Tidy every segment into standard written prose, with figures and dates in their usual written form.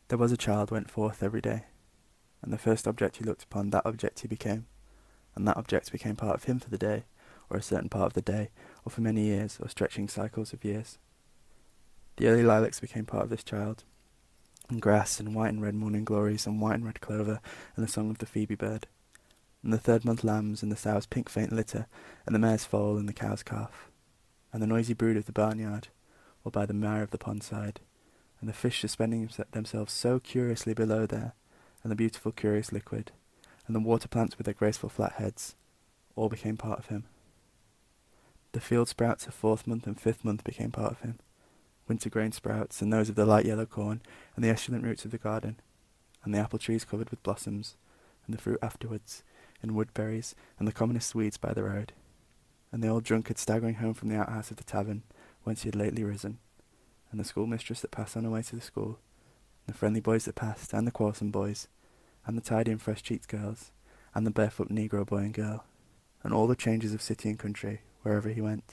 There was a child went forth every day, and the first object he looked upon, that object he became, and that object became part of him for the day, or a certain part of the day, or for many years, or stretching cycles of years. The early lilacs became part of this child, and grass, and white and red morning glories, and white and red clover, and the song of the phoebe bird, and the third-month lambs, and the sow's pink faint litter, and the mare's foal, and the cow's calf, and the noisy brood of the barnyard, or by the mire of the pond-side, and the fish suspending themselves so curiously below there, and the beautiful curious liquid, and the water plants with their graceful flat heads, all became part of him. The field sprouts of fourth month and fifth month became part of him, winter grain sprouts, and those of the light yellow corn, and the esculent roots of the garden, and the apple trees covered with blossoms, and the fruit afterwards, and woodberries, and the commonest weeds by the road, and the old drunkard staggering home from the outhouse of the tavern, whence he had lately risen, and the schoolmistress that passed on her way to the school, and the friendly boys that passed, and the quarrelsome boys, and the tidy and fresh-cheeked girls, and the barefoot negro boy and girl, and all the changes of city and country, wherever he went.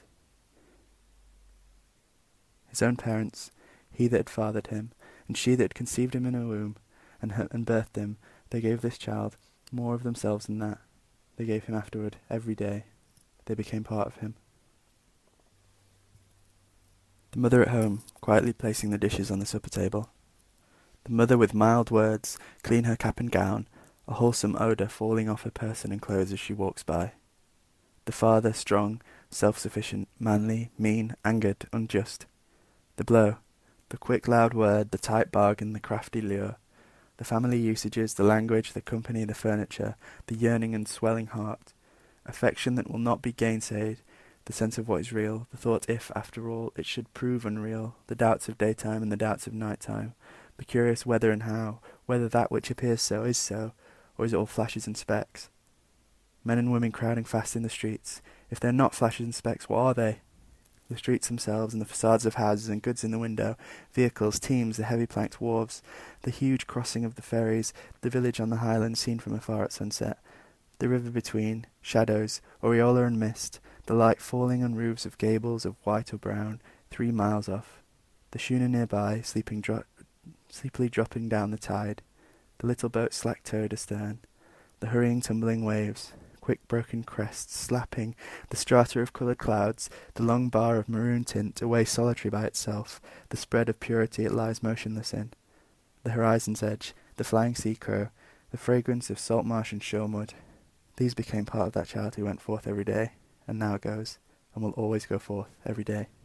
His own parents, he that had fathered him, and she that had conceived him in her womb, and birthed him, they gave this child more of themselves than that. They gave him afterward, every day. They became part of him. The mother at home, quietly placing the dishes on the supper table. The mother with mild words, clean her cap and gown, a wholesome odour falling off her person and clothes as she walks by. The father, strong, self-sufficient, manly, mean, angered, unjust. The blow, the quick loud word, the tight bargain, the crafty lure, the family usages, the language, the company, the furniture, the yearning and swelling heart, affection that will not be gainsaid, the sense of what is real, the thought if, after all, it should prove unreal, the doubts of daytime and the doubts of night-time, the curious whether and how, whether that which appears so is so, or is it all flashes and specks? Men and women crowding fast in the streets. If they're not flashes and specks, what are they? The streets themselves, and the facades of houses and goods in the window, vehicles, teams, the heavy planked wharves, the huge crossing of the ferries, the village on the highland seen from afar at sunset, the river between, shadows, aureola and mist, the light falling on roofs of gables of white or brown, 3 miles off, the schooner nearby, sleepily dropping down the tide, the little boat slack-towed astern, the hurrying tumbling waves, quick broken crests slapping, the strata of coloured clouds, the long bar of maroon tint away solitary by itself, the spread of purity it lies motionless in, the horizon's edge, the flying sea-crow, the fragrance of salt marsh and shore mud. These became part of that child who went forth every day, and now goes, and will always go forth every day.